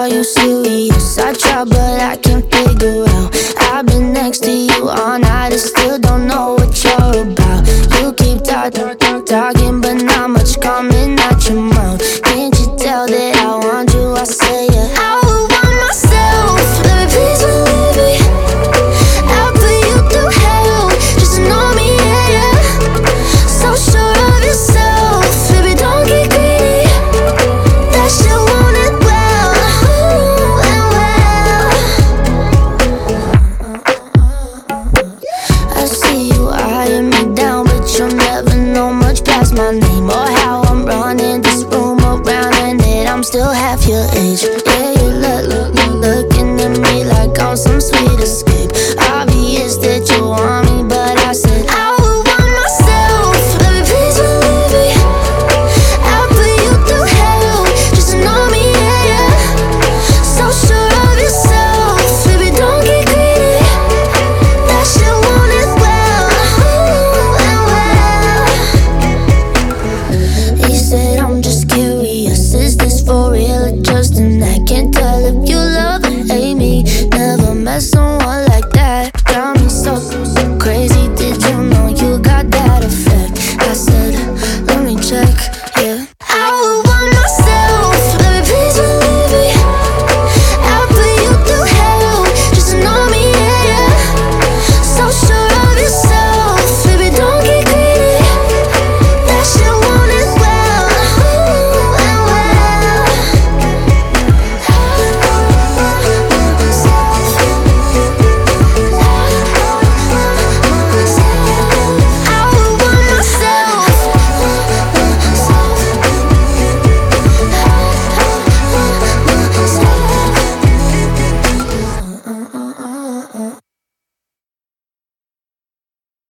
are you serious? I try but I can't figure out. I've been next to you all night and still don't know what you're about. You keep talking but not much coming out your mouth. Can't you tell that I want you? I say yeah. I would want myself. Let me please believe me. I'll put you through hell just to know me, yeah, yeah. So sure of yourself, baby, don't get greedy. That shit want it well, ooh, and well. I see you eyeing me down, but you'll never know much past my name or how I'm running this room around, and that I'm still half your age.